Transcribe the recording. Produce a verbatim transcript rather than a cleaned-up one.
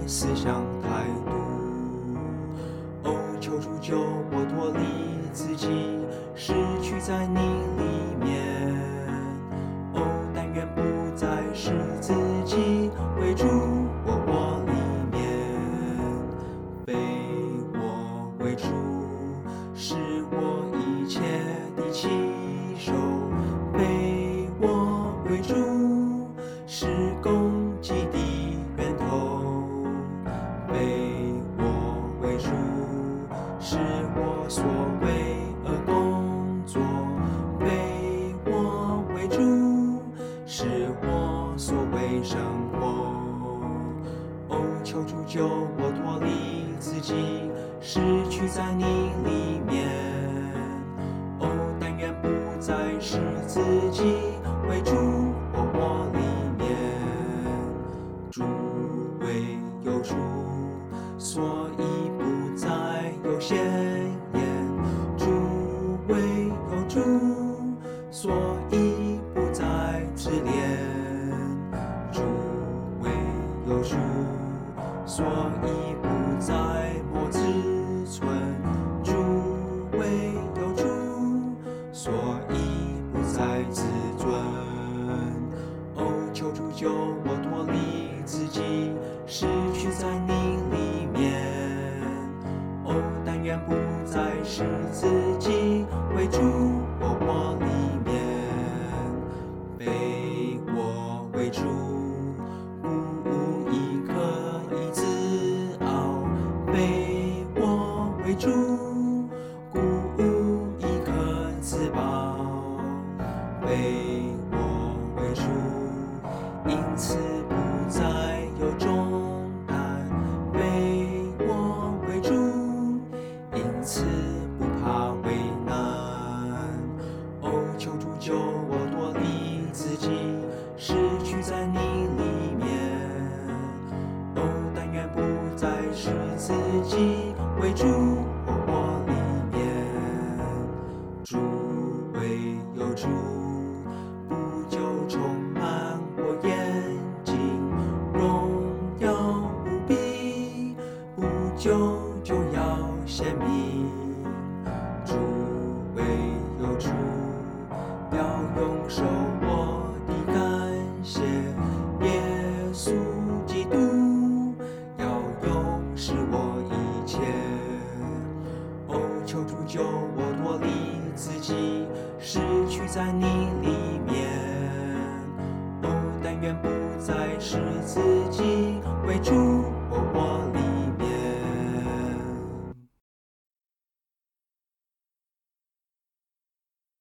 思想态度。哦，求主救我脱离自己，失去在你里面。哦，但愿不再是自己为主我我里面，非我为主，是我一切的起手，非我为主，是攻击的源头，非我为主，是我所为而工作，非我为主，是我所为生活。哦，求主救我脱离自己，失去在你里面。哦，但愿不再是自己为主我我里面。主为有主，所以不再有闲言。主为有主，所以不再自怜。主为有主，所以不再莫自存。主为有主，所以不再自尊。哦，求主救我脱离自己，失去在你里面。哦，但愿不再是自己为主我我里面，非我为主，不无一刻以自傲，非我为主，故无一刻自保，非我为主，因此不再有重担，非我为主，因此不怕为难。哦，求主救我脱离自己，失去在你里面。哦，但愿不再是自己为主我我里面。主为有主，不就充满我眼睛，荣耀无比，不久就要显明。主为有主，要永守我的感谢，耶稣基督要永是我一切。哦，求主救我脱离自己，失去在你里面。哦，但愿不再是自己为主